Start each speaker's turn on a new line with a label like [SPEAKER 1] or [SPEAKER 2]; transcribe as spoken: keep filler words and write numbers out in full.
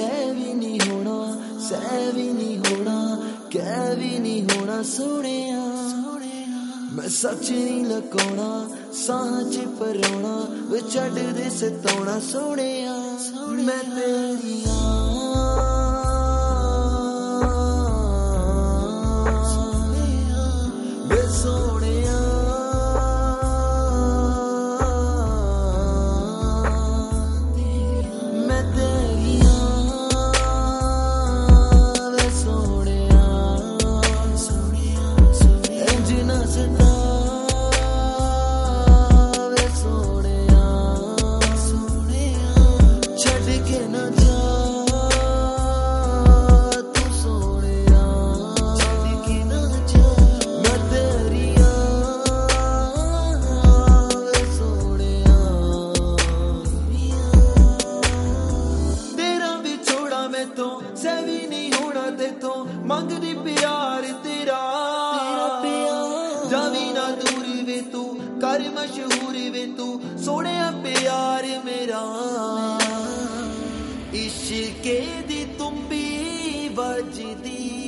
[SPEAKER 1] है भी नहीं होना, सह भी नहीं होना, कह भी नहीं होना सोहणिया। मैं सच नहीं लुकाउणा, साहां च परोना, वे छड्ड दे सताउणा सोहणिया। मैं तेरी सह भी नहीं होना तेथों, मंगदी प्यार तेरा, जावी ना दूर वे तू, कर मशहूर वे तू, सोने प्यार मेरा। इश्के दी तुम्बी बजदी